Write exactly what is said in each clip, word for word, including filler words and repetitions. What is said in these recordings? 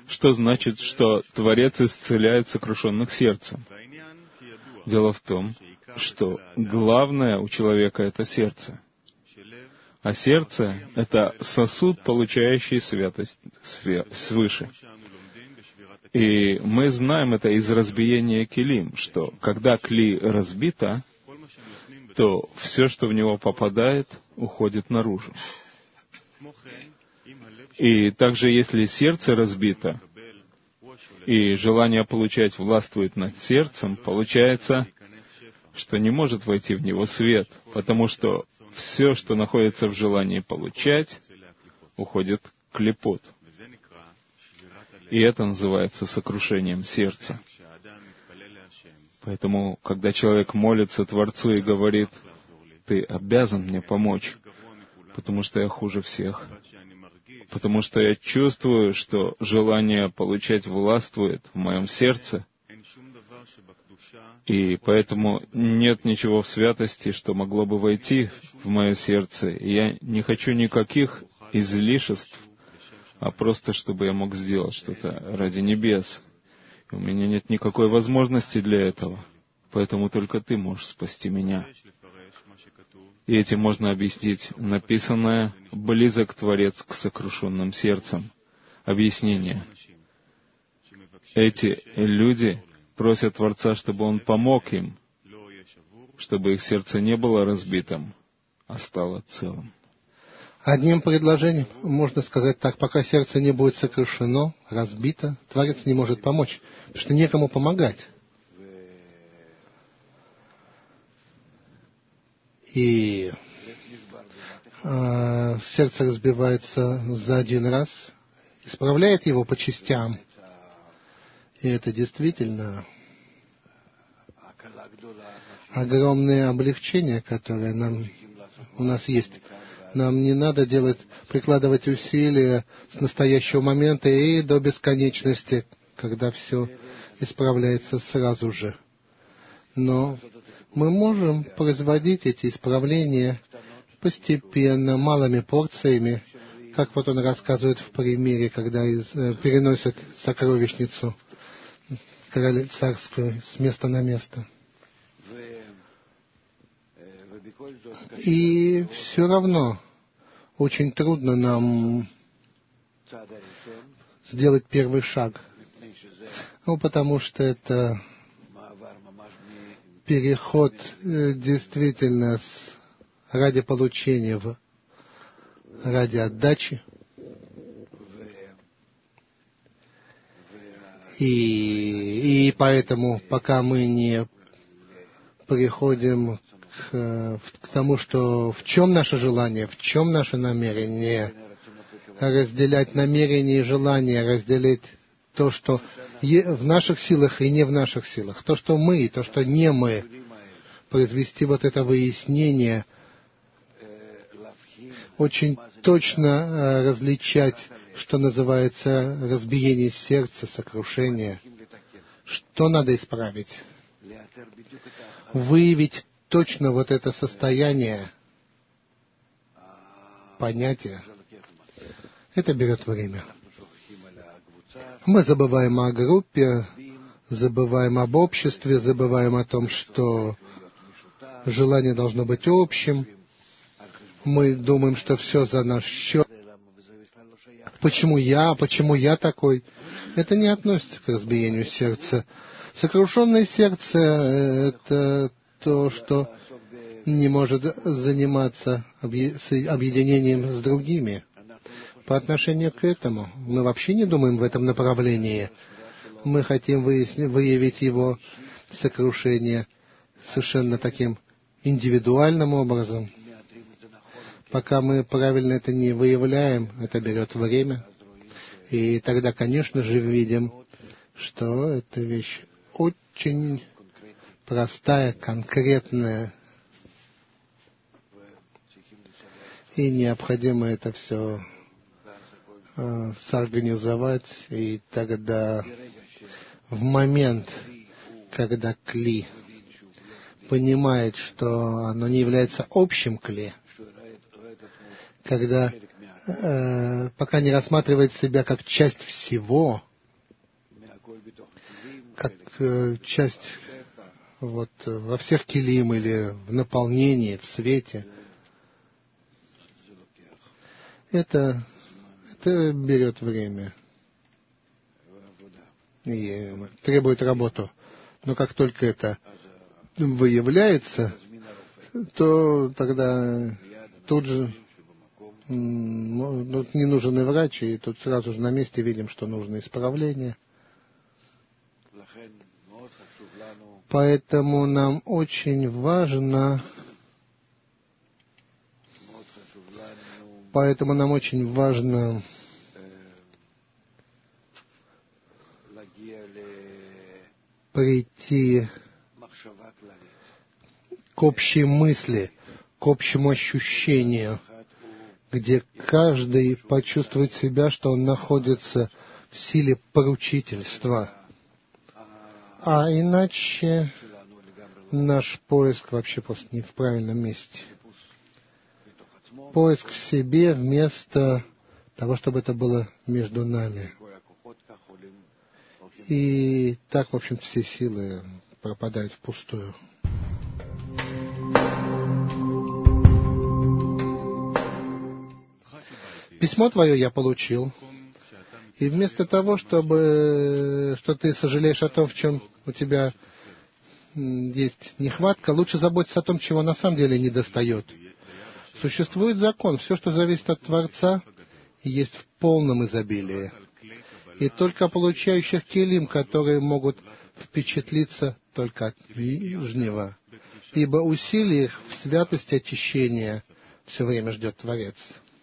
Что значит, что Творец исцеляет сокрушенных сердцем? Дело в том, что главное у человека — это сердце. А сердце — это сосуд, получающий святость свыше. И мы знаем это из разбиения килим, что когда кли разбито, то все, что в него попадает, уходит наружу. И также, если сердце разбито, и желание получать властвует над сердцем, получается, что не может войти в него свет, потому что все, что находится в желании получать, уходит к клепот. И это называется сокрушением сердца. Поэтому, когда человек молится Творцу и говорит: «Ты обязан мне помочь, потому что я хуже всех, потому что я чувствую, что желание получать властвует в моем сердце, и поэтому нет ничего в святости, что могло бы войти в мое сердце, и я не хочу никаких излишеств, а просто чтобы я мог сделать что-то ради небес. И у меня нет никакой возможности для этого, поэтому только Ты можешь спасти меня». И этим можно объяснить написанное «близок Творец к сокрушенным сердцам». Объяснение. Эти люди просят Творца, чтобы Он помог им, чтобы их сердце не было разбитым, а стало целым. Одним предложением можно сказать так: пока сердце не будет сокрушено, разбито, Творец не может помочь, потому что некому помогать. И э, сердце разбивается за один раз, исправляет его по частям. И это действительно огромное облегчение, которое нам, у нас есть. Нам не надо делать, прикладывать усилия с настоящего момента и до бесконечности, когда все исправляется сразу же. Но мы можем производить эти исправления постепенно, малыми порциями, как вот он рассказывает в примере, когда из, э, переносят сокровищницу короля царскую с места на место. И все равно очень трудно нам сделать первый шаг. Ну, потому что это переход э, действительно с, ради получения, в, ради отдачи. И, и поэтому, пока мы не приходим к, к тому, что в чем наше желание, в чем наше намерение, разделять намерение и желание, разделить то, что в наших силах и не в наших силах, то, что мы и то, что не мы, произвести вот это выяснение, очень точно различать, что называется разбиение сердца, сокрушение, что надо исправить, выявить точно вот это состояние, понятие. Это берет время. Мы забываем о группе, забываем об обществе, забываем о том, что желание должно быть общим. Мы думаем, что все за наш счет. Почему я? Почему я такой? Это не относится к разбиению сердца. Сокрушенное сердце — это то, что не может заниматься объединением с другими. По отношению к этому мы вообще не думаем в этом направлении. Мы хотим выяснить, выявить его сокрушение совершенно таким индивидуальным образом. Пока мы правильно это не выявляем, это берет время. И тогда, конечно же, видим, что эта вещь очень простая, конкретная. И необходимо это все э, сорганизовать. И тогда, в момент, когда кли понимает, что оно не является общим кли, когда э, пока не рассматривает себя как часть всего, как э, часть вот, во всех килим или в наполнении, в свете. Это, это берет время и требует работу. Но как только это выявляется, то тогда тут же ну, не нужен и врач, и тут сразу же на месте видим, что нужно исправление. Поэтому нам очень важно, поэтому нам очень важно прийти к общей мысли, к общему ощущению, где каждый почувствует себя, что он находится в силе поручительства. А иначе наш поиск вообще просто не в правильном месте. Поиск в себе вместо того, чтобы это было между нами. И так, в общем, все силы пропадают впустую. Письмо твое я получил. И вместо того, чтобы, что ты сожалеешь о том, в чем у тебя есть нехватка, лучше заботиться о том, чего на самом деле недостает. Существует закон. Все, что зависит от Творца, есть в полном изобилии. И только получающих килим, которые могут впечатлиться только от нижнего. Ибо усилий их в святости очищения все время ждет Творец.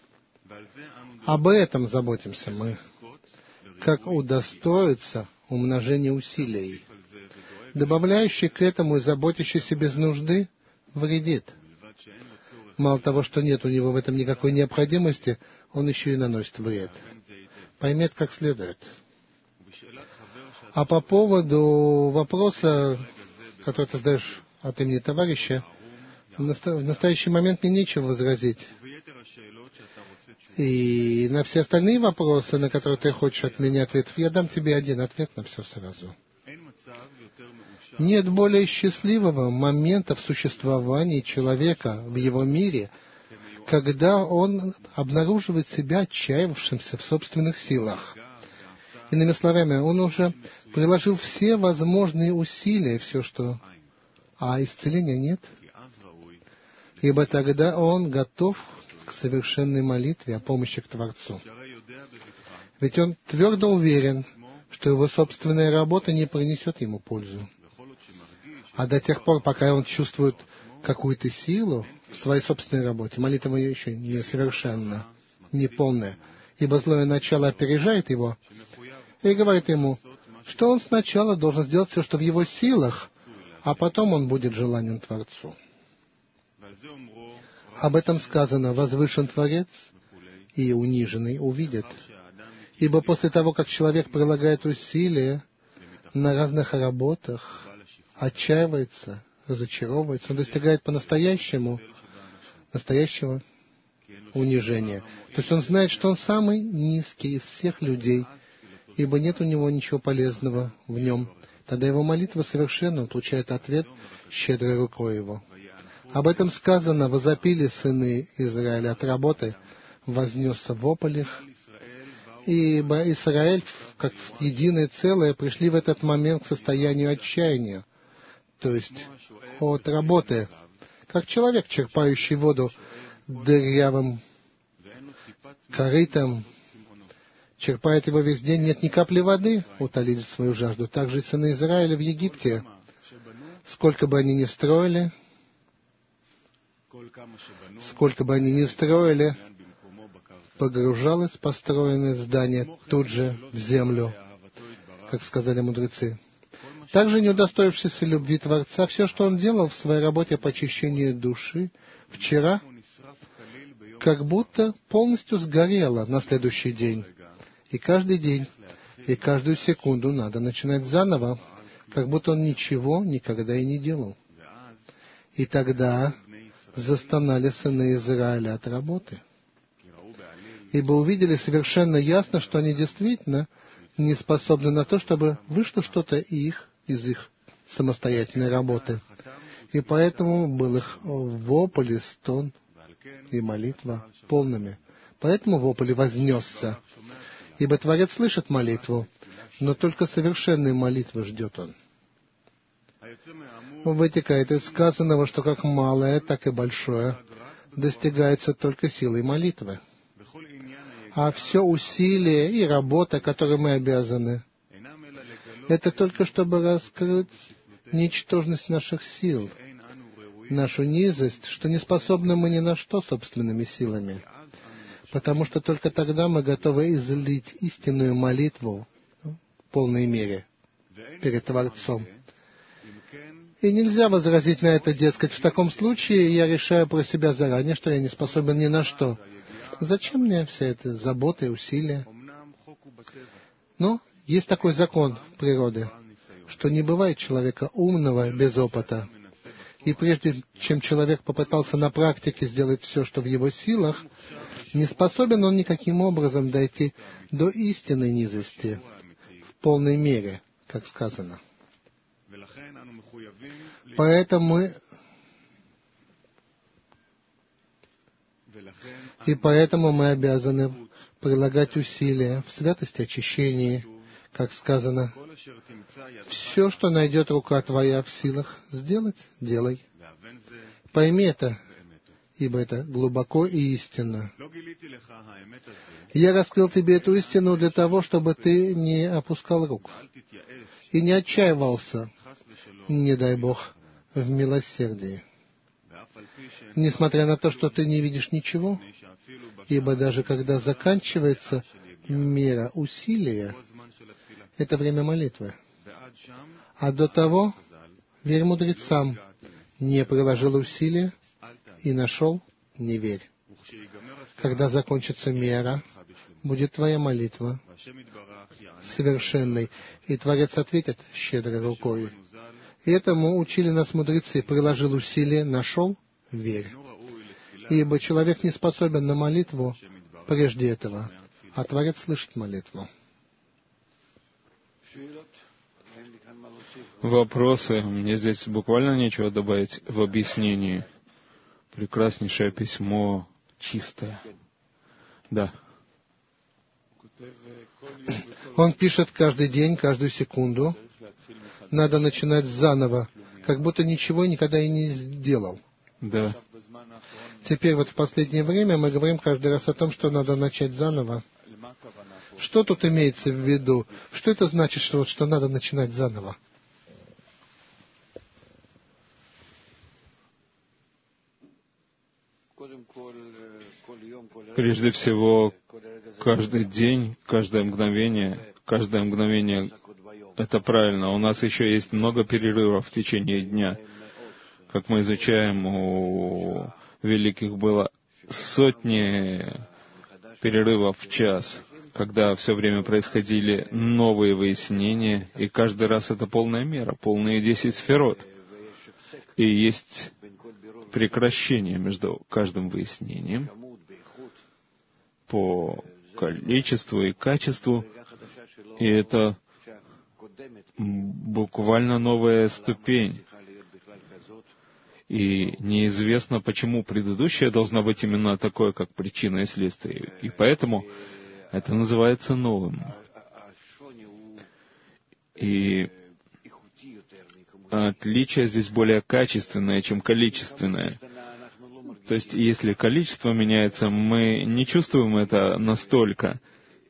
Об этом заботимся мы. Как удостоиться умножения усилий. Добавляющий к этому и заботящийся без нужды вредит. Мало того, что нет у него в этом никакой необходимости, он еще и наносит вред. Пойми это как следует. А по поводу вопроса, который ты задаешь от имени товарища, в настоящий момент мне нечего возразить. И на все остальные вопросы, на которые ты хочешь от меня ответов, я дам тебе один ответ на все сразу. Нет более счастливого момента в существовании человека в его мире, когда он обнаруживает себя отчаявшимся в собственных силах. Иными словами, он уже приложил все возможные усилия, все, что... А исцеления нет. Ибо тогда он готов к совершенной молитве о помощи к Творцу. Ведь он твердо уверен, что его собственная работа не принесет ему пользу. А до тех пор, пока он чувствует какую-то силу в своей собственной работе, молитва еще не совершенна, не полная, ибо злое начало опережает его и говорит ему, что он сначала должен сделать все, что в его силах, а потом он будет желанен Творцу. Об этом сказано: возвышен Творец, и униженный увидит. Ибо после того, как человек прилагает усилия на разных работах, отчаивается, разочаровывается, он достигает по-настоящему настоящего унижения. То есть он знает, что он самый низкий из всех людей, ибо нет у него ничего полезного в нем. Тогда его молитва совершенно получает ответ щедрой рукой его. Об этом сказано: возопили сыны Израиля от работы, вознесся вопль их. Ибо Израиль, как единое целое, пришли в этот момент к состоянию отчаяния, то есть от работы, как человек, черпающий воду дырявым корытом, черпает его весь день, нет ни капли воды утолить свою жажду. Так же и сыны Израиля в Египте, сколько бы они ни строили, сколько бы они ни строили, погружалось построенное здание тут же в землю, как сказали мудрецы. Также, не удостоившись любви Творца, все, что он делал в своей работе по очищению души вчера, как будто полностью сгорело на следующий день. И каждый день, и каждую секунду надо начинать заново, как будто он ничего никогда и не делал. И тогда застонали сыны Израиля от работы, ибо увидели совершенно ясно, что они действительно не способны на то, чтобы вышло что-то их, из их самостоятельной работы. И поэтому был их вопль и стон и молитва полными. Поэтому вопль вознесся. Ибо Творец слышит молитву, но только совершенной молитвы ждет Он. Вытекает из сказанного, что как малое, так и большое достигается только силой молитвы. А все усилия и работа, которой мы обязаны, это только чтобы раскрыть ничтожность наших сил, нашу низость, что не способны мы ни на что собственными силами, потому что только тогда мы готовы излить истинную молитву в полной мере перед Творцом. И нельзя возразить на это, дескать, в таком случае я решаю про себя заранее, что я не способен ни на что. Зачем мне вся эта забота и усилия? Но есть такой закон в природе, что не бывает человека умного без опыта. И прежде чем человек попытался на практике сделать все, что в его силах, не способен он никаким образом дойти до истинной низости в полной мере, как сказано. Поэтому мы И поэтому мы обязаны прилагать усилия в святости очищения, как сказано, все, что найдет рука твоя в силах сделать, делай. Пойми это, ибо это глубоко и истинно. Я раскрыл тебе эту истину для того, чтобы ты не опускал рук и не отчаивался, не дай Бог, в милосердии. Несмотря на то, что ты не видишь ничего, ибо даже когда заканчивается мера усилия, это время молитвы. А до того, верь мудрецам, не приложил усилия и нашел, не верь. Когда закончится мера, будет твоя молитва совершенной, и Творец ответит щедрой рукой. И этому учили нас мудрецы: приложил усилия, нашел, верь. Ибо человек не способен на молитву прежде этого, а Творец слышит молитву. Вопросы? Мне здесь буквально нечего добавить в объяснении. Прекраснейшее письмо, чистое. Да. Он пишет каждый день, каждую секунду. Надо начинать заново, как будто ничего никогда и не сделал. Да. Теперь вот в последнее время мы говорим каждый раз о том, что надо начать заново. Что тут имеется в виду? Что это значит, что, вот, что надо начинать заново? Прежде всего, каждый день, каждое мгновение, каждое мгновение — это правильно. У нас еще есть много перерывов в течение дня. Как мы изучаем, у великих было сотни перерывов в час, когда все время происходили новые выяснения, и каждый раз это полная мера, полные десять сферот. И есть прекращение между каждым выяснением по количеству и качеству, и это буквально новая ступень. И неизвестно, почему предыдущее должно быть именно такое, как причина и следствие. И поэтому это называется новым. И отличие здесь более качественное, чем количественное. То есть, если количество меняется, мы не чувствуем это настолько,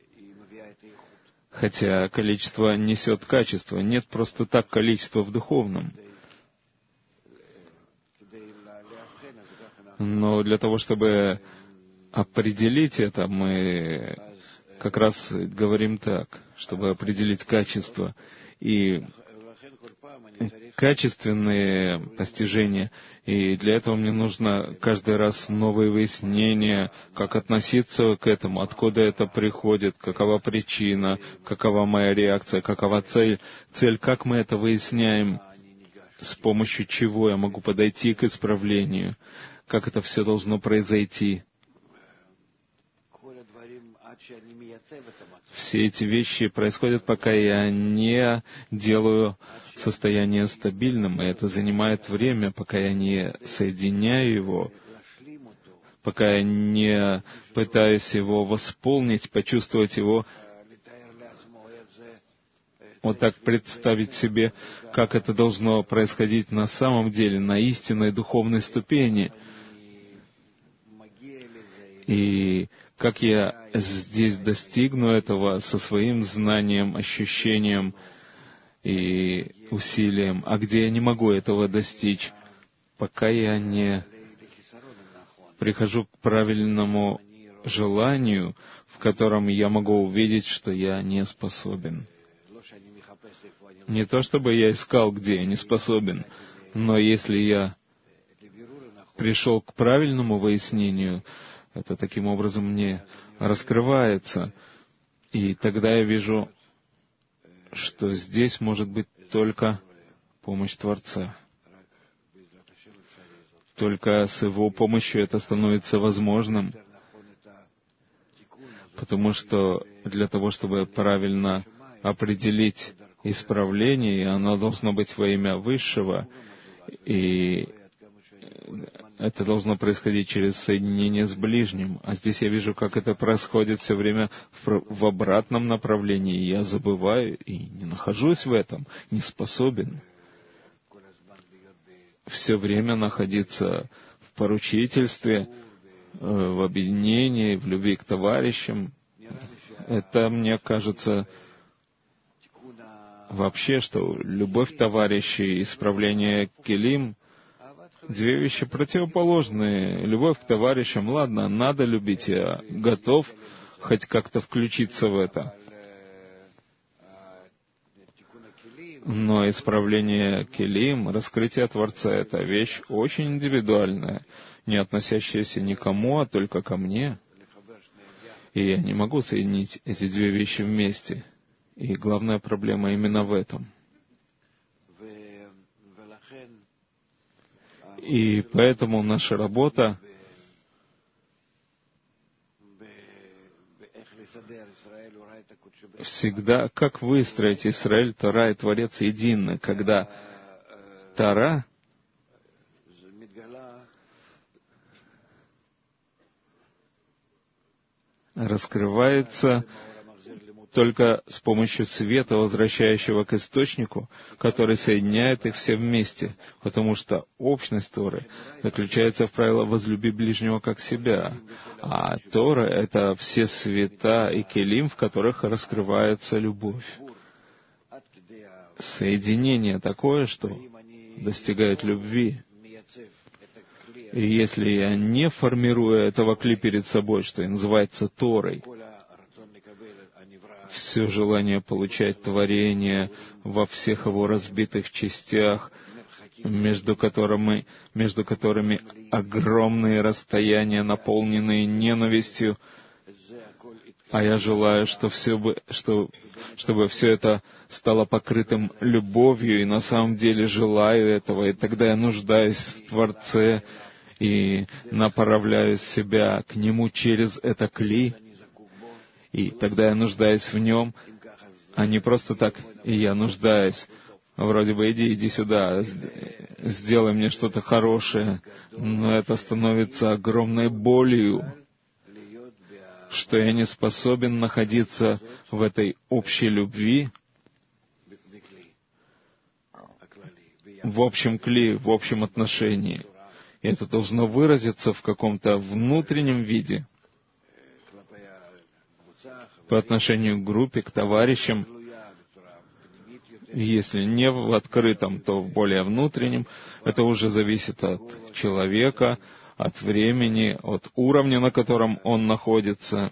хотя количество несет качество. Нет просто так количества в духовном. Но для того, чтобы определить это, мы как раз говорим так, чтобы определить качество. И качественные постижения, и для этого мне нужно каждый раз новые выяснения, как относиться к этому, откуда это приходит, какова причина, какова моя реакция, какова цель, цель, как мы это выясняем, с помощью чего я могу подойти к исправлению, как это все должно произойти. Все эти вещи происходят, пока я не делаю состояние стабильным, и это занимает время, пока я не соединяю его, пока я не пытаюсь его восполнить, почувствовать его, вот так представить себе, как это должно происходить на самом деле, на истинной духовной ступени. И как я здесь достигну этого со своим знанием, ощущением и усилием, а где я не могу этого достичь, пока я не прихожу к правильному желанию, в котором я могу увидеть, что я не способен. Не то чтобы я искал, где я не способен, но если я пришел к правильному выяснению, это таким образом мне раскрывается, и тогда я вижу, что здесь может быть только помощь Творца. Только с Его помощью это становится возможным, потому что для того, чтобы правильно определить исправление, и оно должно быть во имя Высшего, и это должно происходить через соединение с ближним. А здесь я вижу, как это происходит все время в, в обратном направлении, и я забываю и не нахожусь в этом, не способен все время находиться в поручительстве, в объединении, в любви к товарищам. Это, мне кажется, вообще, что любовь товарищей и исправление келим — две вещи противоположные. Любовь к товарищам, ладно, надо любить, я готов хоть как-то включиться в это. Но исправление келим, раскрытие Творца — это вещь очень индивидуальная, не относящаяся никому, а только ко мне. И я не могу соединить эти две вещи вместе. И главная проблема именно в этом. И поэтому наша работа всегда, как выстроить Исраэль, Тора и Творец едины, когда Тора раскрывается только с помощью света, возвращающего к источнику, который соединяет их все вместе, потому что общность Торы заключается в правиле «возлюби ближнего как себя», а Тора — это все света и келим, в которых раскрывается любовь. Соединение такое, что достигает любви. И если я не формирую этого кли перед собой, что и называется Торой, все желание получать творение во всех его разбитых частях, между которыми, между которыми огромные расстояния, наполненные ненавистью, а я желаю, что все бы, что, чтобы все это стало покрытым любовью, и на самом деле желаю этого, и тогда я нуждаюсь в Творце и направляю себя к Нему через это кли, и тогда я нуждаюсь в Нем, а не просто так, и я нуждаюсь. Вроде бы иди, иди сюда, сделай мне что-то хорошее, но это становится огромной болью, что я не способен находиться в этой общей любви, в общем кли, в общем отношении. И это должно выразиться в каком-то внутреннем виде по отношению к группе, к товарищам. Если не в открытом, то в более внутреннем. Это уже зависит от человека, от времени, от уровня, на котором он находится.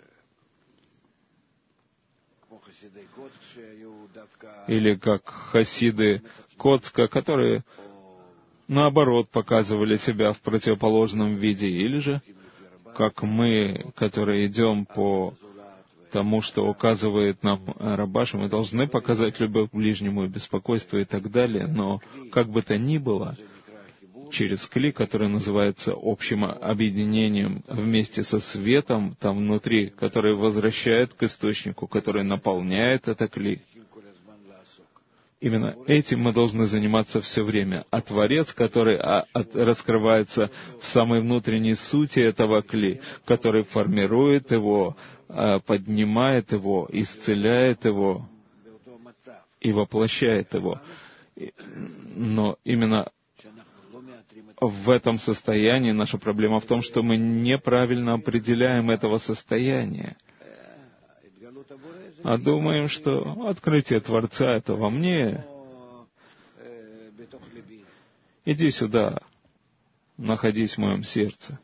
Или как хасиды Коцка, которые, наоборот, показывали себя в противоположном виде. Или же, как мы, которые идем по тому, что указывает нам Рабаша, мы должны показать любовь к ближнему и беспокойство и так далее. Но, как бы то ни было, через кли, который называется общим объединением вместе со светом там внутри, который возвращает к источнику, который наполняет это кли. Именно этим мы должны заниматься все время. А Творец, который а, от, раскрывается в самой внутренней сути этого кли, который формирует его, а, поднимает его, исцеляет его и воплощает его. Но именно в этом состоянии наша проблема в том, что мы неправильно определяем этого состояния. А думаем, что открытие Творца — это во мне. Иди сюда, находись в моем сердце.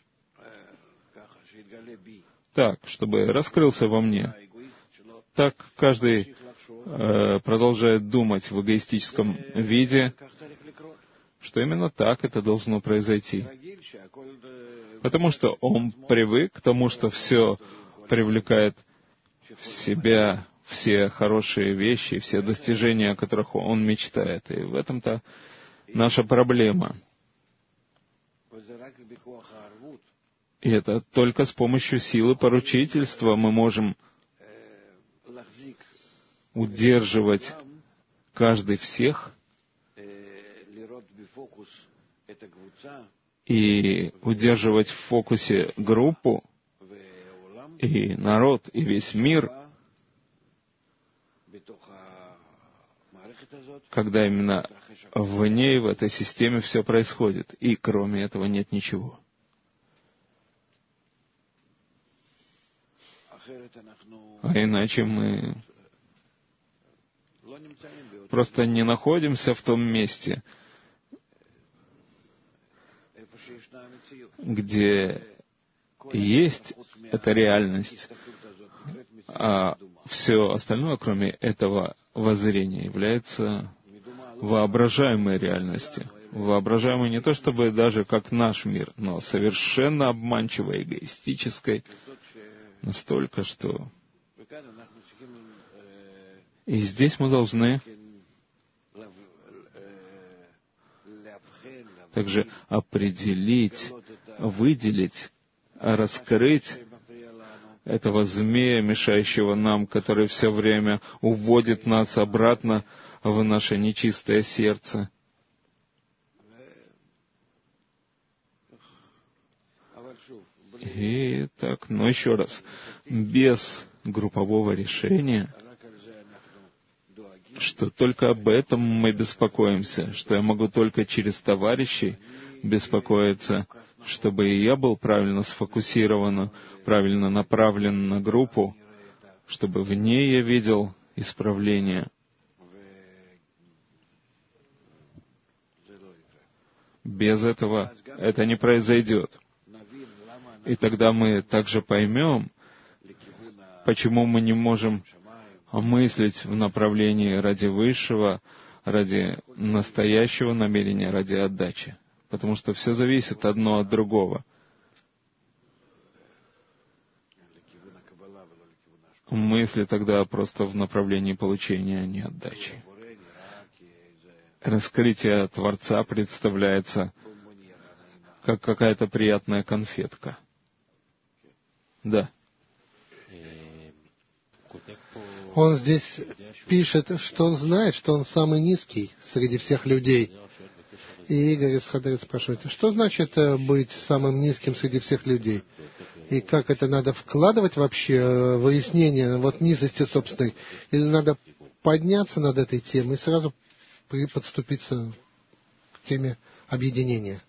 Так, чтобы раскрылся во мне. Так каждый э, продолжает думать в эгоистическом виде, что именно так это должно произойти. Потому что он привык к тому, что все привлекает в себя все хорошие вещи, все достижения, о которых он мечтает. И в этом-то наша проблема. И это только с помощью силы поручительства мы можем удерживать каждый всех и удерживать в фокусе группу, и народ, и весь мир, когда именно в ней, в этой системе все происходит, и кроме этого нет ничего. А иначе мы просто не находимся в том месте, где есть эта реальность, а все остальное, кроме этого воззрения, является воображаемой реальностью. Воображаемой не то чтобы даже как наш мир, но совершенно обманчивой, эгоистической, настолько, что... И здесь мы должны также определить, выделить, раскрыть этого змея, мешающего нам, который все время уводит нас обратно в наше нечистое сердце. И так, ну еще раз, без группового решения, что только об этом мы беспокоимся, что я могу только через товарищей беспокоиться, чтобы и я был правильно сфокусирован, правильно направлен на группу, чтобы в ней я видел исправление. Без этого это не произойдет. И тогда мы также поймем, почему мы не можем мыслить в направлении ради высшего, ради настоящего намерения, ради отдачи. Потому что все зависит одно от другого. Мысли тогда просто в направлении получения, а не отдачи. Раскрытие Творца представляется как какая-то приятная конфетка. Да. Он здесь пишет, что он знает, что он самый низкий среди всех людей. И Игорь из Хадера спрашивает, что значит быть самым низким среди всех людей? И как это надо вкладывать вообще выяснение вот низости собственной? Или надо подняться над этой темой и сразу подступиться к теме объединения?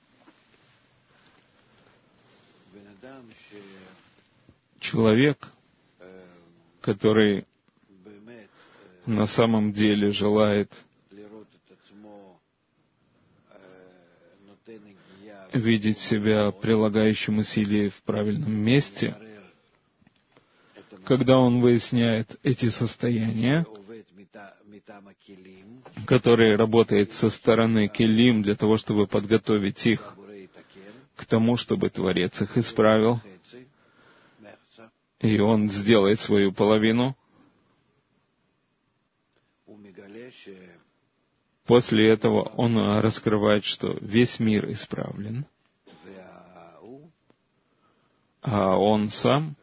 Человек, который на самом деле желает видеть себя прилагающим усилия в правильном месте, когда он выясняет эти состояния, который работает со стороны келим для того, чтобы подготовить их к тому, чтобы Творец их исправил, и он сделает свою половину, После этого он раскрывает, что весь мир исправлен, а он сам,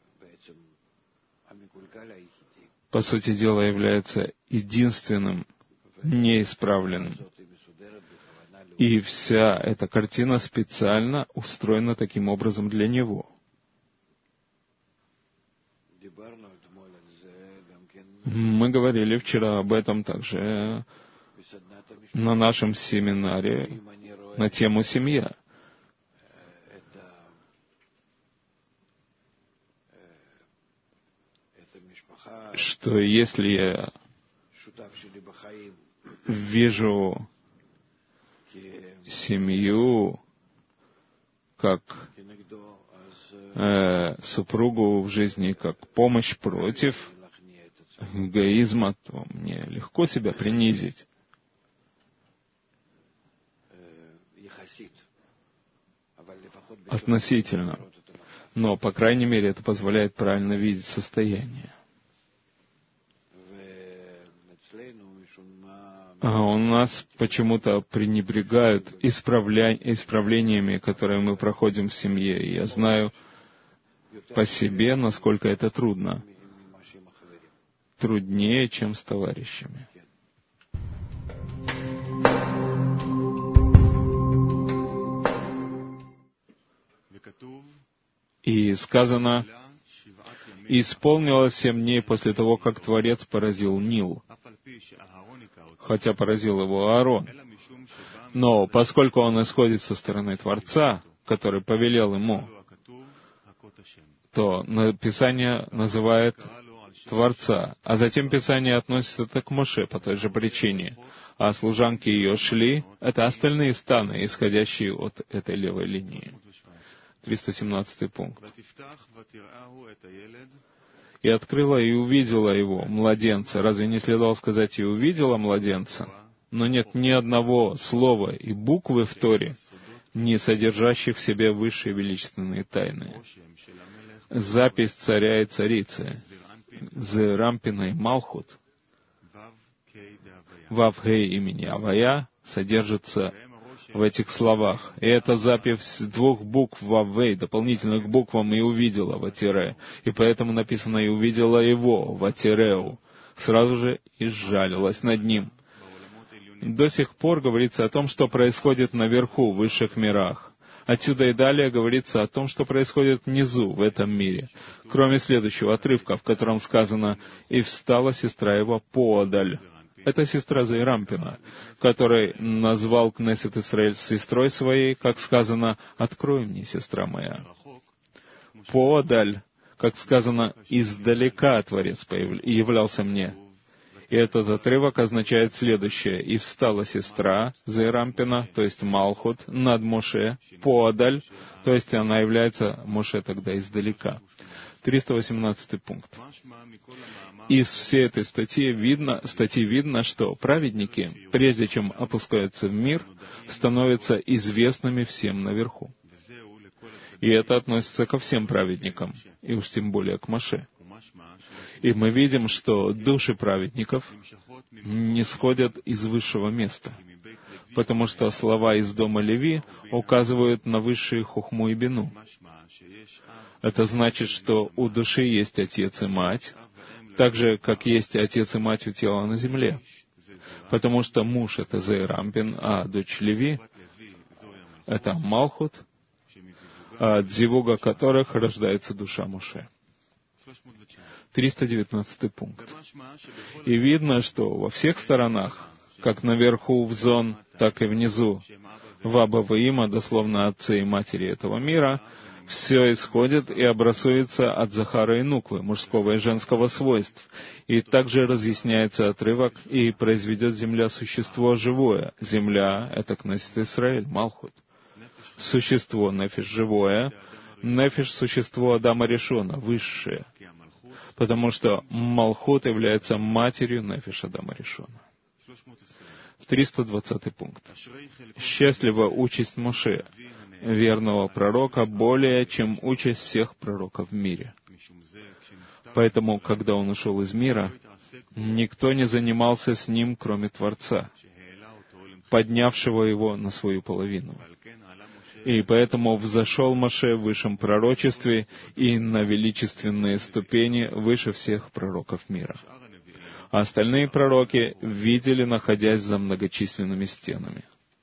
по сути дела, является единственным неисправленным. И вся эта картина специально устроена таким образом для него. Мы говорили вчера об этом также на нашем семинаре на тему «Семья». Что если я вижу семью как э, супругу в жизни, как помощь против эгоизма, то мне легко себя принизить. Относительно. Но, по крайней мере, это позволяет правильно видеть состояние. А у нас почему-то пренебрегают исправля... исправлениями, которые мы проходим в семье. И я знаю по себе, насколько это трудно. Труднее, чем с товарищами. И сказано, «И исполнилось семь дней после того, как Творец поразил Нил», хотя поразил его Аарон. Но поскольку он исходит со стороны Творца, который повелел ему, то Писание называет Творца, а затем Писание относится это к Моше по той же причине. А служанки ее шли — это остальные станы, исходящие от этой левой линии. триста семнадцатый пункт. «И открыла и увидела его, младенца». Разве не следовало сказать «и увидела младенца»? Но нет ни одного слова и буквы в Торе, не содержащих в себе высшие величественные тайны. Запись царя и царицы, Зерампина и Малхут, Вав-Хей имени Авая, содержится в этих словах. И это запись двух букв Вав-Вей, дополнительных к буквам «и увидела» Ватире. И поэтому написано «и увидела его» Ватиреу. Сразу же и сжалилась над ним. До сих пор говорится о том, что происходит наверху, в высших мирах. Отсюда и далее говорится о том, что происходит внизу, в этом мире. Кроме следующего отрывка, в котором сказано «и встала сестра его поодаль». Это сестра Зейрампина, который назвал Кнессет Исраэль сестрой своей, как сказано, «Открой мне, сестра моя». Поодаль, как сказано, «Издалека Творец являлся мне». И этот отрывок означает следующее. «И встала сестра Зейрампина, то есть Малхут, над Моше, поодаль», то есть она является Моше тогда издалека. триста восемнадцатый пункт. Из всей этой статьи видно, статьи видно, что праведники, прежде чем опускаются в мир, становятся известными всем наверху. И это относится ко всем праведникам, и уж тем более к Моше. И мы видим, что души праведников не сходят из высшего места, потому что слова из дома Леви указывают на высшие хухму и бину. Это значит, что у души есть отец и мать, так же, как есть отец и мать у тела на земле. Потому что муж — это Зейрампин, а дочь Леви — это Малхут, от зивуга которых рождается душа Моше. триста девятнадцатый пункт. И видно, что во всех сторонах, как наверху в зон, так и внизу, в Аба Ваима, дословно отцы и матери этого мира, все исходит и образуется от Захара и Нуквы, мужского и женского свойств. И также разъясняется отрывок «И произведет земля существо живое». Земля — это Кнессет Исраэль, Малхут. Существо — нефиш живое, нефиш — существо Адама Ришона, высшее. Потому что Малхут является матерью нефиш Адама Ришона. триста двадцатый пункт. «Счастлива участь Моше, верного пророка, более, чем участь всех пророков в мире». Поэтому, когда он ушел из мира, никто не занимался с ним, кроме Творца. поднявшего его на свою половину. И поэтому взошел Моше в высшем пророчестве и на величественные ступени выше всех пророков мира. А остальные пророки видели, находясь за многочисленными стенами.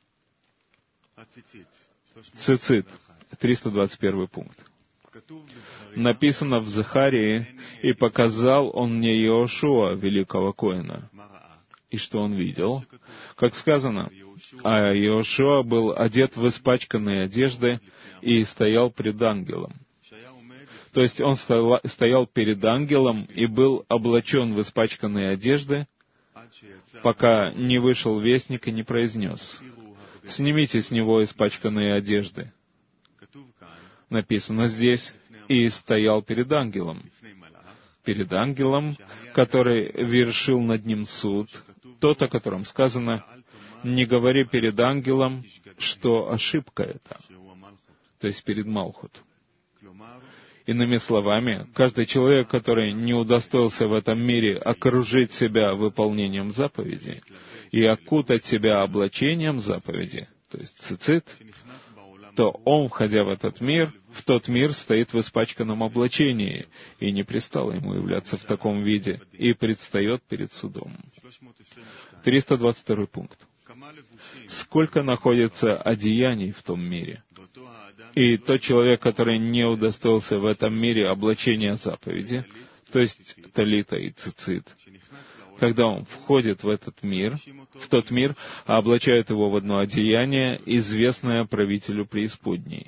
Цицит, триста двадцать первый пункт. Написано в Захарии: «И показал он мне Иошуа, великого коэна». И что он видел? Как сказано, а Иошуа был одет в испачканные одежды и стоял пред ангелом. То есть он стоял перед ангелом и был облачен в испачканные одежды, пока не вышел вестник и не произнес: «Снимите с него испачканные одежды». Написано здесь: «И стоял перед ангелом». Перед ангелом, который вершил над ним суд, тот, о котором сказано: «Не говори перед ангелом, что ошибка это», то есть перед Малхут. Иными словами, каждый человек, который не удостоился в этом мире окружить себя выполнением заповедей и окутать себя облачением заповеди, то есть цицит, то он, входя в этот мир, в тот мир стоит в испачканном облачении, и не пристало ему являться в таком виде, и предстает перед судом. триста двадцать второй пункт. Сколько находится одеяний в том мире? И тот человек, который не удостоился в этом мире облачения заповеди, то есть талита и цицит, когда он входит в этот мир, в тот мир, а облачают его в одно одеяние, известное правителю преисподней.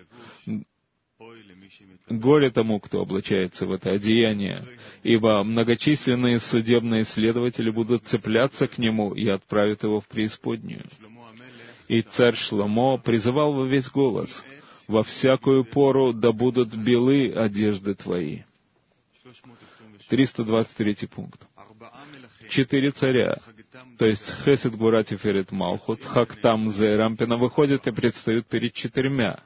Горе тому, кто облачается в это одеяние, ибо многочисленные судебные следователи будут цепляться к нему и отправят его в преисподнюю. И царь Шломо призывал во весь голос: «Во всякую пору да будут белы одежды твои». триста двадцать третий пункт. Четыре царя, то есть Хесед, Гвура, Тиферет, Малхут, Хактам, Зеэрампина, выходят и предстают перед четырьмя.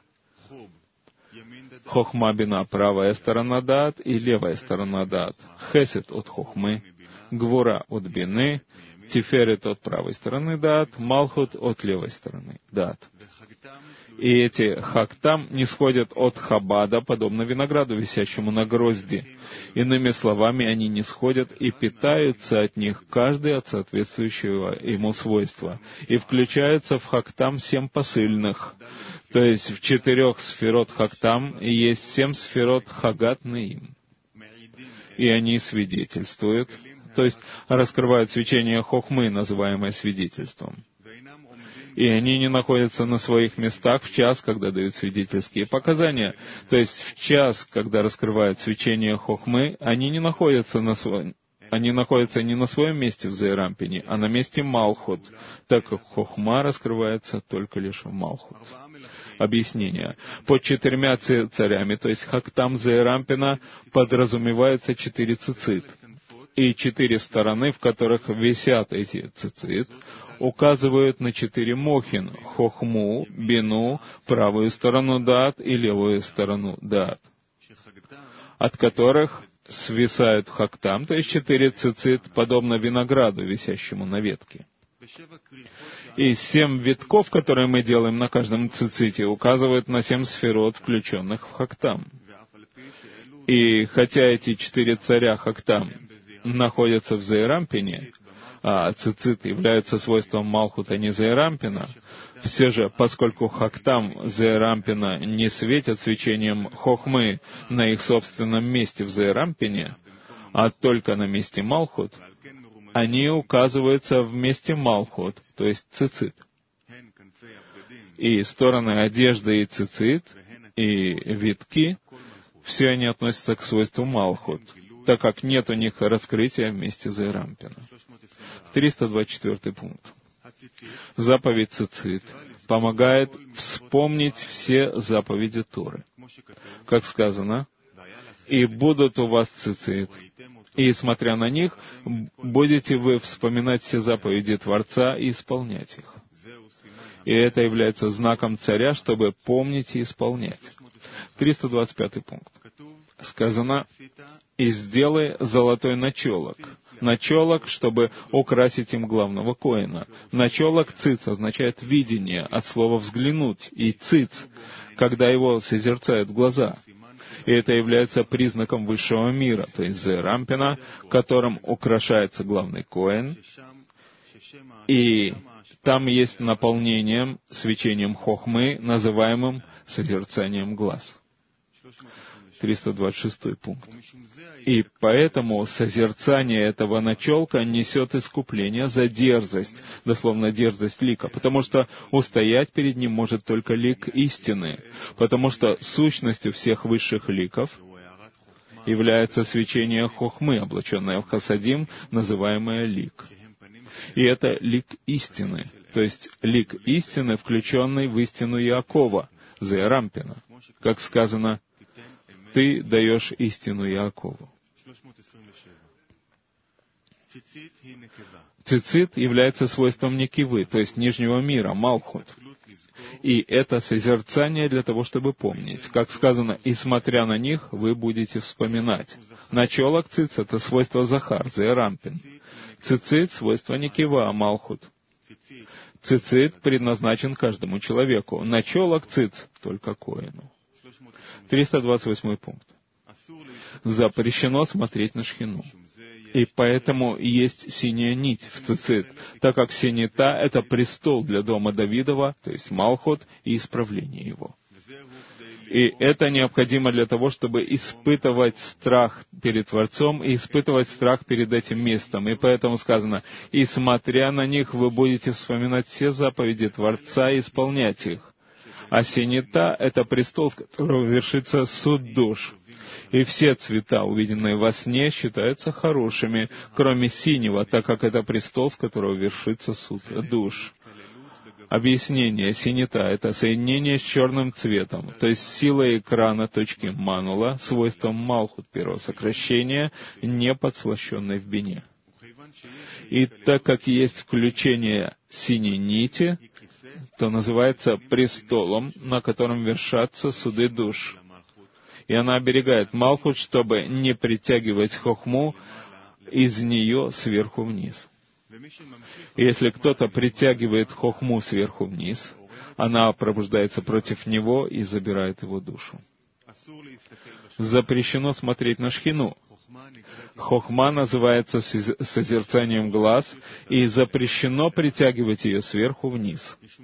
Хохма, Бина, правая сторона Даат и левая сторона Даат. Хесед от Хохмы, Гвура от Бины, Тиферет от правой стороны Даат, Малхут от левой стороны Даат. И эти Хактам не сходят от Хабада, подобно винограду, висящему на грозди. Иными словами, они не сходят и питаются от них, каждый от соответствующего ему свойства, и включаются в Хактам семь посыльных. То есть в четырех сферот Хактам есть семь сферот Хагат Неим. И они свидетельствуют, то есть раскрывают свечение Хохмы, называемое свидетельством. И они не находятся на своих местах в час, когда дают свидетельские показания. То есть в час, когда раскрывают свечение Хохмы, они не находятся на своем... Они находятся не на своем месте в Зеэрампине, а на месте Малхут, так как Хохма раскрывается только лишь в Малхут. Объяснение. Под четырьмя царями, то есть Хактам Зеэрампина, подразумевается четыре цицит. И четыре стороны, в которых висят эти цицит, указывают на четыре мохин — Хохму, Бину, правую сторону Даат и левую сторону Даат, от которых свисают Хактам, то есть четыре цицит, подобно винограду, висящему на ветке. И семь витков, которые мы делаем на каждом циците, указывают на семь сферот, включенных в Хактам. И хотя эти четыре царя Хактам находятся в Зеэрампине, а цицит является свойством Малхута, не Зеэрампина, все же, поскольку Хактам Зеэрампина не светят свечением Хохмы на их собственном месте в Зеэрампине, а только на месте Малхут, они указываются в месте Малхут, то есть цицит. И стороны одежды и цицит, и витки, все они относятся к свойству Малхут, так как нет у них раскрытия в месте Зеэрампина. триста двадцать четвёртый пункт. Заповедь цицит помогает вспомнить все заповеди Торы. Как сказано: «И будут у вас цицит, и, смотря на них, будете вы вспоминать все заповеди Творца и исполнять их». И это является знаком царя, чтобы помнить и исполнять. триста двадцать пятый пункт. Сказано: и сделай золотой начелок. Начелок, чтобы украсить им главного коэна. Начелок циц означает видение, от слова «взглянуть», и циц, когда его созерцают глаза. И это является признаком высшего мира, то есть зерампина, которым украшается главный коэн. И там есть наполнение свечением хохмы, называемым созерцанием глаз. триста двадцать шестой пункт. И поэтому созерцание этого начелка несет искупление за дерзость, дословно дерзость лика, потому что устоять перед ним может только лик истины, потому что сущностью всех высших ликов является свечение хохмы, облаченное в хасадим, называемое лик. И это лик истины, то есть лик истины, включенный в истину Яакова, Зерампина, как сказано, ты даешь истину Яакову. Цицит является свойством некивы, то есть нижнего мира, Малхут. И это созерцание для того, чтобы помнить. Как сказано, и смотря на них, вы будете вспоминать. Начелок циц — это свойство Захар, Зерампин. Цицит — свойство некива, Малхут. Цицит предназначен каждому человеку. Начелок циц — только коэну. триста двадцать восьмой пункт. Запрещено смотреть на шхину. И поэтому есть синяя нить в цицит, так как синита — это престол для дома Давидова, то есть Малхут, и исправление его. И это необходимо для того, чтобы испытывать страх перед Творцом и испытывать страх перед этим местом. И поэтому сказано, и смотря на них, вы будете вспоминать все заповеди Творца и исполнять их. А синита — это престол, с которого вершится суд душ. И все цвета, увиденные во сне, считаются хорошими, кроме синего, так как это престол, с которого вершится суд душ. Объяснение. Синита — это соединение с черным цветом, то есть сила экрана точки манула, свойством Малхут, первого сокращения, не подслащенной в бине. И так как есть включение синей нити, то называется престолом, на котором вершатся суды душ. И она оберегает Малхут, чтобы не притягивать хохму из нее сверху вниз. И если кто-то притягивает хохму сверху вниз, она пробуждается против него и забирает его душу. Запрещено смотреть на шхину. Хохма называется созерцанием глаз, и запрещено притягивать ее сверху вниз.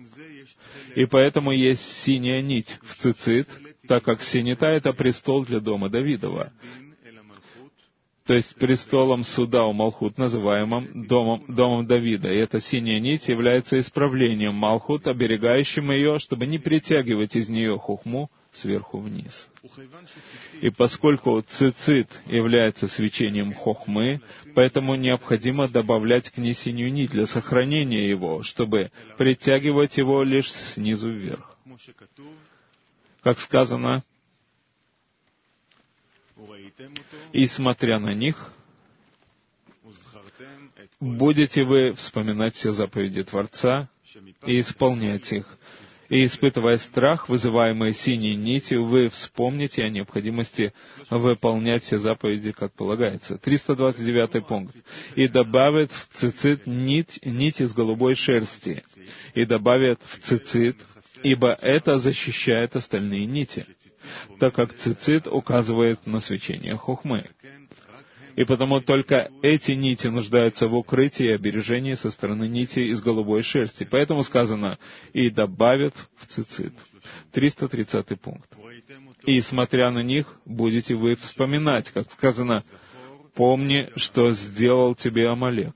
И поэтому есть синяя нить в цицит, так как синита — это престол для дома Давидова. То есть престолом суда у Малхут, называемым домом, домом Давида. И эта синяя нить является исправлением Малхут, оберегающим ее, чтобы не притягивать из нее хохму сверху вниз. И поскольку цицит является свечением хохмы, поэтому необходимо добавлять к ней синюю нить для сохранения его, чтобы притягивать его лишь снизу вверх. Как сказано, и смотря на них, будете вы вспоминать все заповеди Творца и исполнять их. И, испытывая страх, вызываемый синей нитью, вы вспомните о необходимости выполнять все заповеди, как полагается. триста двадцать девятый пункт. «И добавит в цицит нить, нить из голубой шерсти, и добавит в цицит, ибо это защищает остальные нити, так как цицит указывает на свечение хохмы. И потому только эти нити нуждаются в укрытии и обережении со стороны нити из голубой шерсти. Поэтому сказано, и добавят в цицит». триста тридцатый пункт. «И, смотря на них, будете вы вспоминать, как сказано, помни, что сделал тебе Амалек».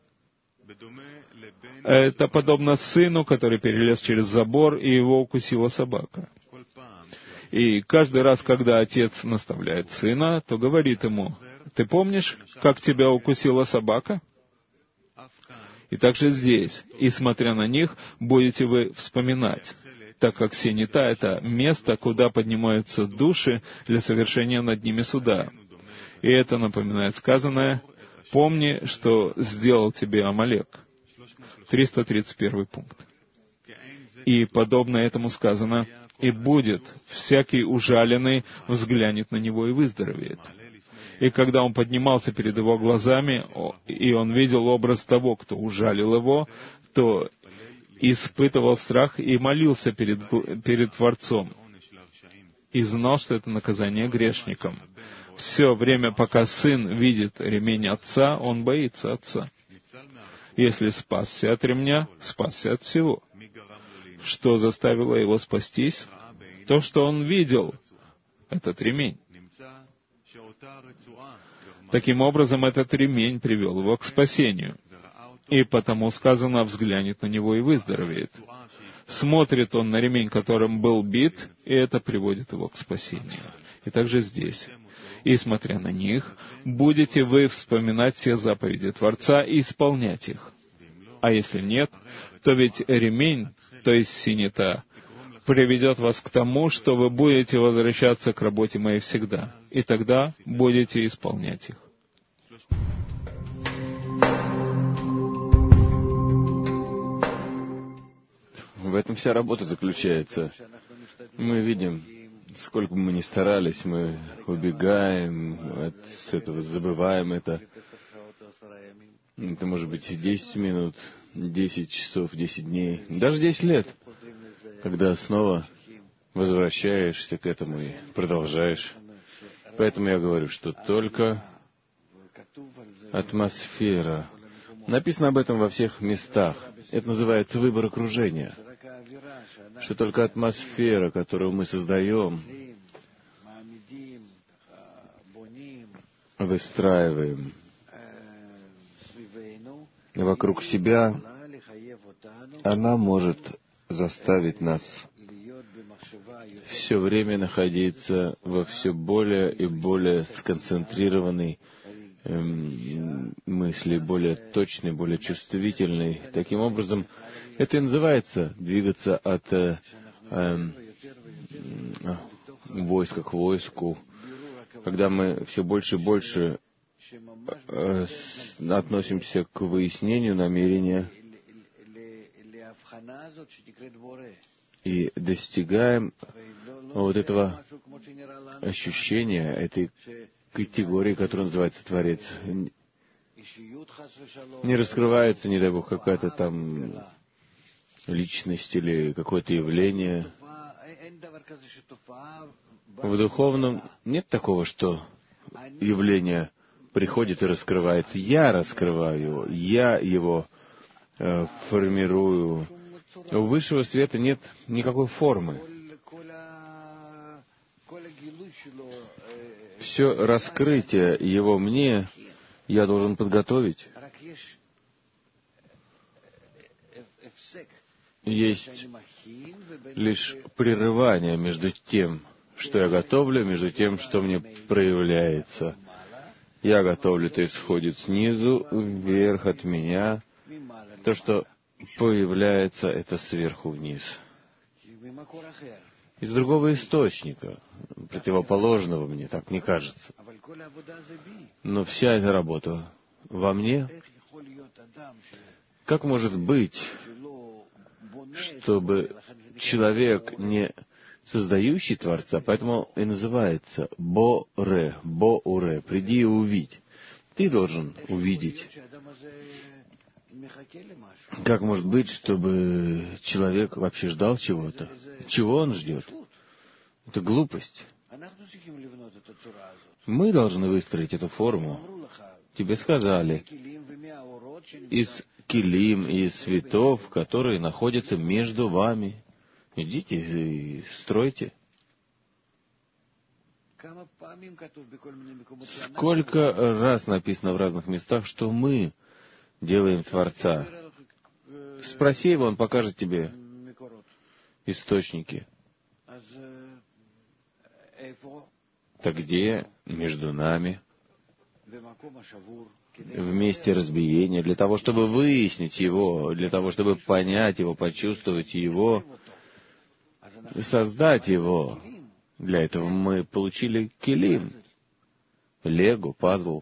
Это подобно сыну, который перелез через забор, и его укусила собака. И каждый раз, когда отец наставляет сына, то говорит ему, «Ты помнишь, как тебя укусила собака?» И также здесь, и смотря на них, будете вы вспоминать, так как синита — это место, куда поднимаются души для совершения над ними суда. И это напоминает сказанное, «Помни, что сделал тебе Амалек». триста тридцать первый пункт. И подобно этому сказано, «И будет, всякий ужаленный взглянет на него и выздоровеет». И когда он поднимался перед его глазами, и он видел образ того, кто ужалил его, то испытывал страх и молился перед, перед Творцом, и знал, что это наказание грешникам. Все время, пока сын видит ремень отца, он боится отца. Если спасся от ремня, спасся от всего. Что заставило его спастись? То, что он видел, этот ремень. Таким образом, этот ремень привел его к спасению. И потому сказано, взглянет на него и выздоровеет. Смотрит он на ремень, которым был бит, и это приводит его к спасению. И также здесь. И, смотря на них, будете вы вспоминать все заповеди Творца и исполнять их. А если нет, то ведь ремень, то есть синета, приведет вас к тому, что вы будете возвращаться к работе моей всегда, и тогда будете исполнять их. В этом вся работа заключается. Мы видим, сколько бы мы ни старались, мы убегаем от этого, забываем это. Это может быть десять минут, десять часов, десять дней, даже десять лет, когда снова возвращаешься к этому и продолжаешь. Поэтому я говорю, что только атмосфера. Написано об этом во всех местах. Это называется выбор окружения. Что только атмосфера, которую мы создаем, выстраиваем вокруг себя, она может заставить нас все время находиться во все более и более сконцентрированной эм, мысли, более точной, более чувствительной. Таким образом, это и называется двигаться от э, э, войска к войску, когда мы все больше и больше э, относимся к выяснению намерения и достигаем вот этого ощущения, этой категории, которая называется Творец. Не раскрывается, не дай Бог, какая-то там личность или какое-то явление. В духовном нет такого, что явление приходит и раскрывается. Я раскрываю его, я его э, формирую. У высшего света нет никакой формы. Все раскрытие его мне я должен подготовить. Есть лишь прерывание между тем, что я готовлю, между тем, что мне проявляется. Я готовлю, то исходит снизу вверх от меня. То, что появляется, это сверху вниз. Из другого источника, противоположного мне, так мне кажется. Но вся эта работа во мне. Как может быть, чтобы человек, не создающий Творца, поэтому и называется Боре, Боуре, приди и увидь. Ты должен увидеть. Как может быть, чтобы человек вообще ждал чего-то? Чего он ждет? Это глупость. Мы должны выстроить эту форму. Тебе сказали, из килим и из цветов, которые находятся между вами. Идите и стройте. Сколько раз написано в разных местах, что мы делаем Творца. Спроси его, он покажет тебе источники. Так где между нами, в месте разбиения, для того, чтобы выяснить его, для того, чтобы понять его, почувствовать его, создать его. Для этого мы получили килим, лего, пазл.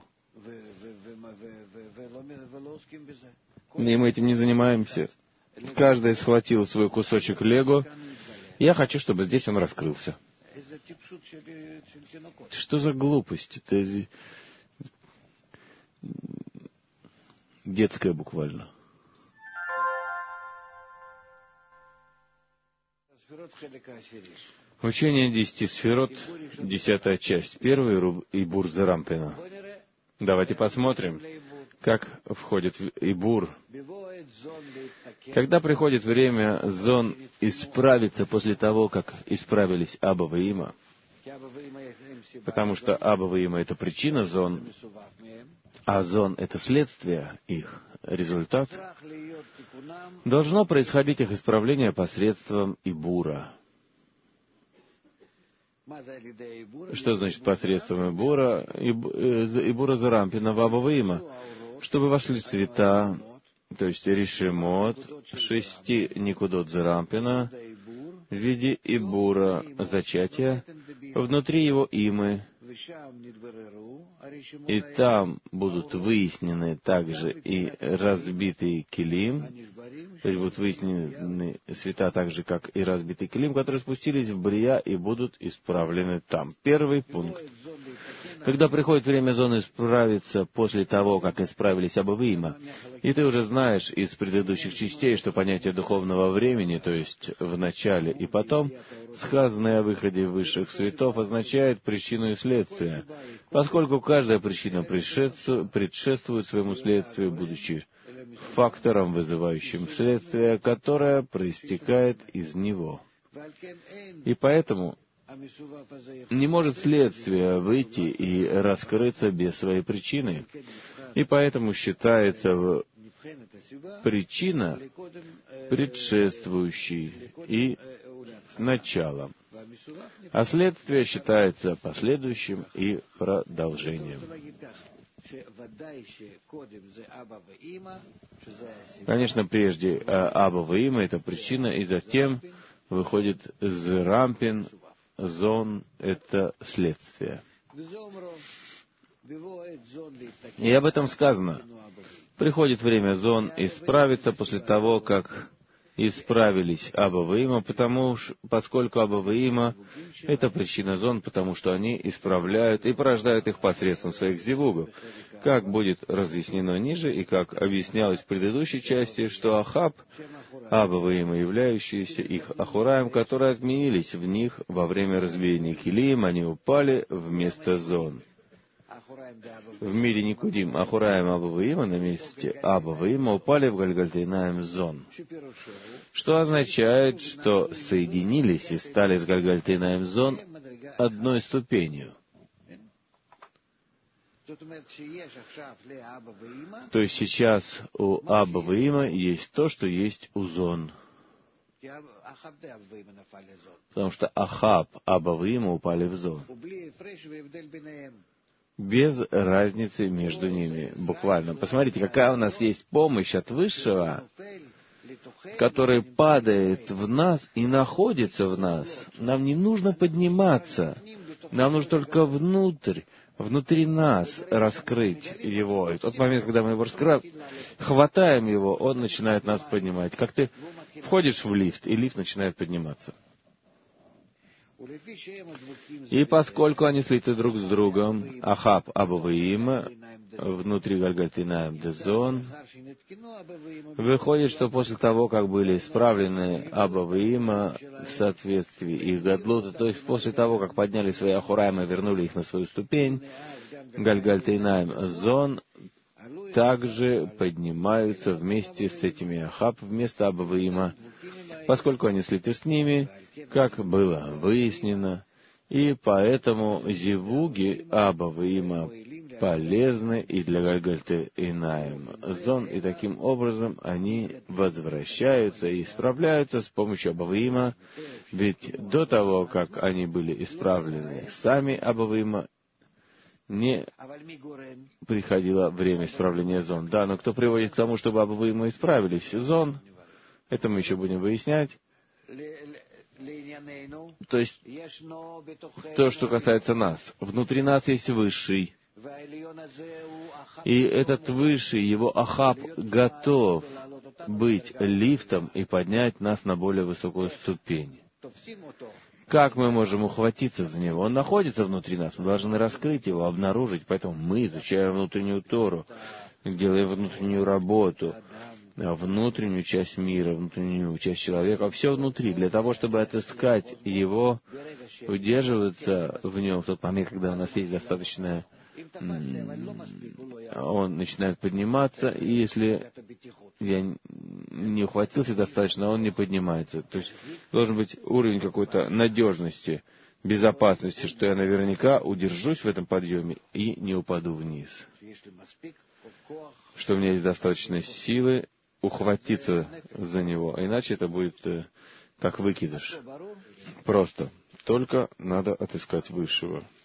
И мы этим не занимаемся. Каждый схватил свой кусочек лего. Я хочу, чтобы здесь он раскрылся. Что за глупость? Это детское буквально. Учение десяти сферот, десятая часть, первый Ибур Зарампина. Давайте посмотрим, как входит в Ибур. Когда приходит время зон исправиться после того, как исправились Аба и Има, потому что Аба и Има — это причина зон, а зон — это следствие их, результат, должно происходить их исправление посредством Ибура. Что значит посредством Ибура? Ибура Зарампина в Аба и Има. Чтобы вошли цвета, то есть решемот, шести никудот Зарампина в виде Ибура зачатия внутри его имы, и там будут выяснены также и разбитый килим, то есть будут выяснены света так же, как и разбитый килим, которые спустились в Брия и будут исправлены там. Первый пункт. Когда приходит время зоны исправиться после того, как исправились Аба и Има, и ты уже знаешь из предыдущих частей, что понятие духовного времени, то есть в начале и потом, сказанное о выходе высших светов, означает причину и следствие, поскольку каждая причина предшествует своему следствию, будучи фактором, вызывающим следствие, которое проистекает из него. И поэтому не может следствие выйти и раскрыться без своей причины. И поэтому считается причина предшествующей и началом, а следствие считается последующим и продолжением. Конечно, прежде Аба и Има — это причина, и затем выходит Зарампин, зон — это следствие. И об этом сказано. Приходит время зон исправиться после того, как исправились Аба и Има, потому что, поскольку Аба и Има — это причина зон, потому что они исправляют и порождают их посредством своих зивугов, как будет разъяснено ниже, и как объяснялось в предыдущей части, что Ахаб, Аба и Има, являющиеся их Ахураем, которые отменились в них во время разбиения Килим, они упали вместо зон. В мире Никудим Ахураем Аба и Има на месте Аба и Има упали в Гальгальтейнаем зон, что означает, что соединились и стали с Гальгальтейнаем зон одной ступенью. То есть сейчас у Аба и Има есть то, что есть у зон. Потому что Ахаб, Аба и Има упали в зон. Без разницы между ними. Буквально. Посмотрите, какая у нас есть помощь от Высшего, который падает в нас и находится в нас. Нам не нужно подниматься. Нам нужно только внутрь, внутри нас раскрыть его. И в тот момент, когда мы его раскрываем, хватаем его, он начинает нас поднимать. Как ты входишь в лифт, и лифт начинает подниматься. И поскольку они слиты друг с другом, Ахаб, Аба и Има, внутри Гальгальтейнаем Дезон, выходит, что после того, как были исправлены Аба и Има в соответствии их гадлута, то есть после того, как подняли свои Ахураим и вернули их на свою ступень, Гальгальтейнаем Зон также поднимаются вместе с этими Ахаб вместо Аба и Има, поскольку они слиты с ними, как было выяснено, и поэтому зивуги Аба и Има полезны и для Гальгальтейнаем зон, и таким образом они возвращаются и исправляются с помощью Аба и Има, ведь до того, как они были исправлены сами Аба и Има, не приходило время исправления зон. Да, но кто приводит к тому, чтобы Аба и Има исправились? Зон. Это мы еще будем выяснять. То есть, то, что касается нас. Внутри нас есть Высший. И этот Высший, его Ахаб, готов быть лифтом и поднять нас на более высокую ступень. Как мы можем ухватиться за него? Он находится внутри нас, мы должны раскрыть его, обнаружить, поэтому мы изучаем внутреннюю Тору, делаем внутреннюю работу, внутреннюю часть мира, внутреннюю часть человека, все внутри, для того, чтобы отыскать его, удерживаться в нем в тот момент, когда у нас есть достаточное, он начинает подниматься, и если я не ухватился достаточно, он не поднимается. То есть должен быть уровень какой-то надежности, безопасности, что я наверняка удержусь в этом подъеме и не упаду вниз. Что у меня есть достаточно силы ухватиться за него, а иначе это будет э, как выкидыш. Просто. Только надо отыскать Высшего.